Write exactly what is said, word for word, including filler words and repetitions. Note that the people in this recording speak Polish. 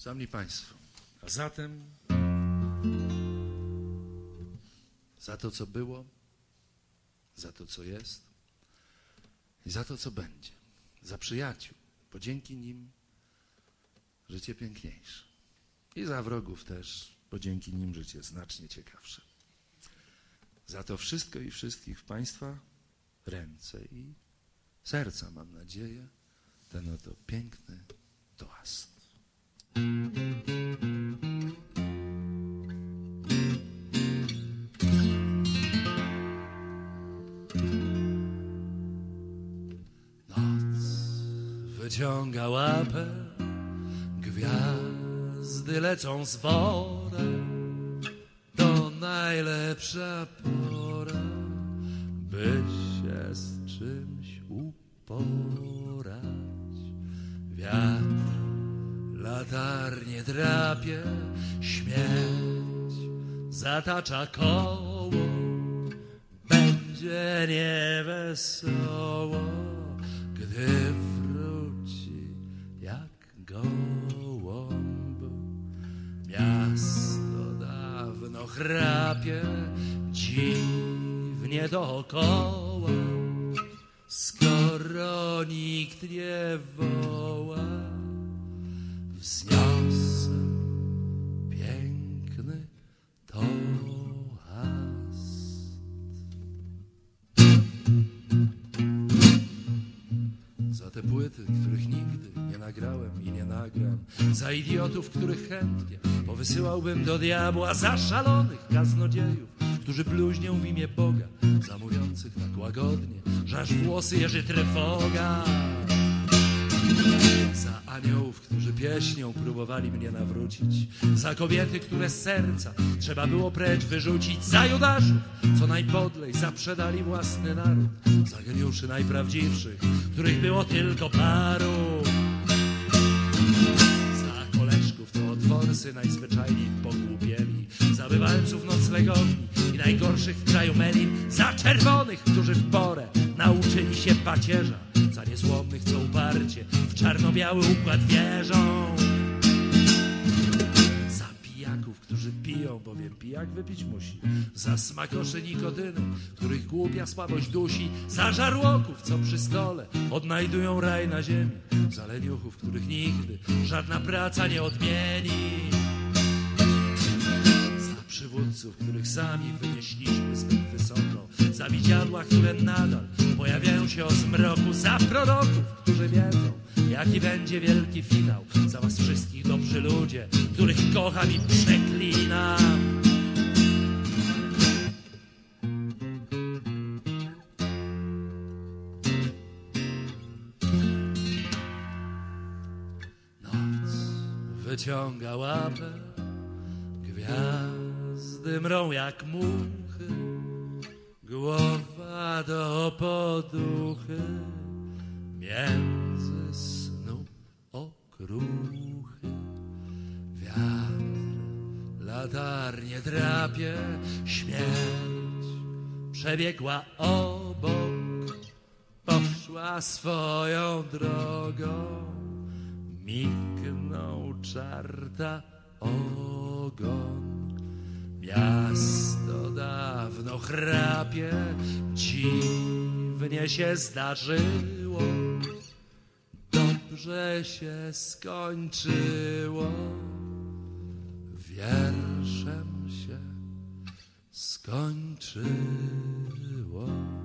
Szanowni Państwo, a zatem za to, co było, za to, co jest i za to, co będzie, za przyjaciół, bo dzięki nim życie piękniejsze i za wrogów też, bo dzięki nim życie znacznie ciekawsze. Za to wszystko i wszystkich w Państwa ręce i serca, mam nadzieję, ten oto piękny toast. Noc wyciąga łapę, gwiazdy lecą z worem. To najlepsza pora, by się z czymś uporać. Wiatr latarnie drapie, śmierć zatacza koło. Będzie niewesoło, gdy wróci jak gołąb. Miasto dawno chrapie, dziwnie dookoła. Skoro nikt nie woła, wzniosę piękny toast. Za te płyty, których nigdy nie nagrałem i nie nagram. Za idiotów, których chętnie powysyłałbym do diabła. Za szalonych kaznodziejów, którzy bluźnią w imię Boga. Za mówiących tak łagodnie, że aż włosy jeży trwoga. Za aniołów, którzy pieśnią próbowali mnie nawrócić. Za kobiety, które z serca trzeba było precz wyrzucić. Za Judaszów, co najpodlej zaprzedali własny naród. Za geniuszy najprawdziwszych, których było tylko paru. Za koleżków, co od forsy najzwyczajniej pogłupieli. Za bywalców noclegowni i najgorszych w kraju melin. Za czerwonych, którzy w porę nauczyli się pacierza. Za niezłomnych, co uparcie w czarno-biały układ wierzą. Za pijaków, którzy piją, bowiem pijak wypić musi. Za smakoszy nikotyny, których głupia słabość dusi. Za żarłoków, co przy stole odnajdują raj na ziemi. Za leniuchów, których nigdy żadna praca nie odmieni. Za przywódców, których sami wynieśliśmy zbyt wysoko. Za widziadła, które nadal pojawiają się o zmroku. Za proroków, którzy wiedzą, jaki będzie wielki finał. Za was wszystkich, dobrzy ludzie, których kocham i przeklinam. Noc wyciąga łapę, gwiazdy mrą jak muchy. Głowa do poduchy, między snu okruchy. Wiatr latarnie drapie, śmierć przebiegła obok. Poszła swoją drogą, mignął czarta ogon. Miasto dawno chrapie, dziwnie się zdarzyło. Dobrze się skończyło, wierszem się skończyło.